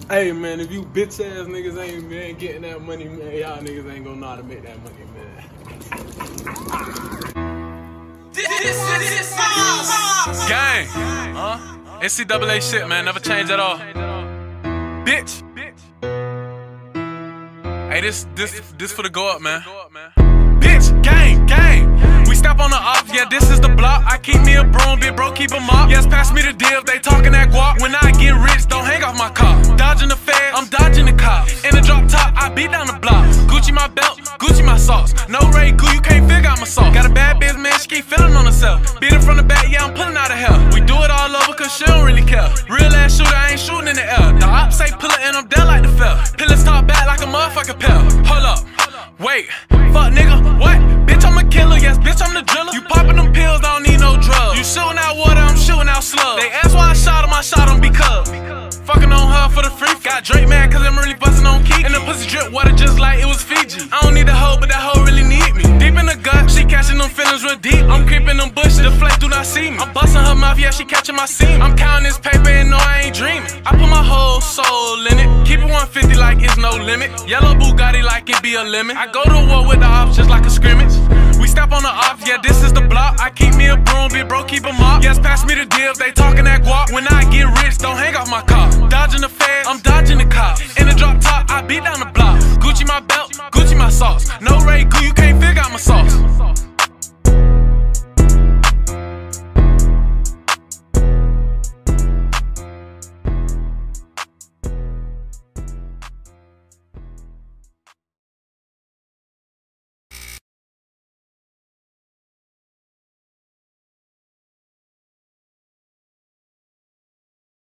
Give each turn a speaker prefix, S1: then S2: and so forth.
S1: Hey man, if you bitch ass niggas ain't getting that money, man, y'all niggas ain't gonna know how to make that money, man.
S2: Gang, NCAA shit, man, never change at all. Bitch. Hey, this for the go up, man. Bitch, gang. We step on the off, yeah, this is the block. I keep me a broom, big bro, keep 'em up. Yes, pass me the deal, they talking that guap. When I get rich, don't hang off my car. Dodging the feds, I'm dodging the cops. In the drop top, I beat down the block. Gucci my belt, Gucci my socks. No Ray Goo, you can't figure out my sauce. Got a bad bitch, man, she keep feeling on herself. Beat it from the back, yeah, I'm pulling out of hell. We do it all over, cause she don't really care. Real ass shooter, I ain't shooting in the air. The ops say pull it and I'm down like the fell. Pillars talk back like a motherfucking pill. Hold up, wait, fuck nigga, what? Bitch, I'm a killer, yes, bitch, I'm the driller. You popping them pills, don't need no drugs. You shooting out water, I'm shooting out slugs. They ask why I shot him because fucking on her for the free. Got Drake mad cause I'm really busting on Kiki. And the pussy drip water just like it was Fiji. I don't need a hoe, but that hoe really need me. Deep in the gut, she catching them feelings real deep. I'm creeping them bushes, the flesh do not see me. I'm busting her mouth, yeah, she catching my seam. I'm counting this paper and no, I ain't dreaming. I put my whole soul in it. Keep it 150 like it's no limit. Yellow Bugatti like it be a limit. I go to war with the ops just like a scrimmage. We step on the ops, yeah, this is the block. I keep me a broom, big bro, keep 'em up. Yes, pass me the deal, they talking that guap. When I get rich, don't hang off my car. Dodging the feds, I'm dodging the cops. In the drop top, I beat down the block. Gucci my belt, Gucci my socks. No Ray Goo, you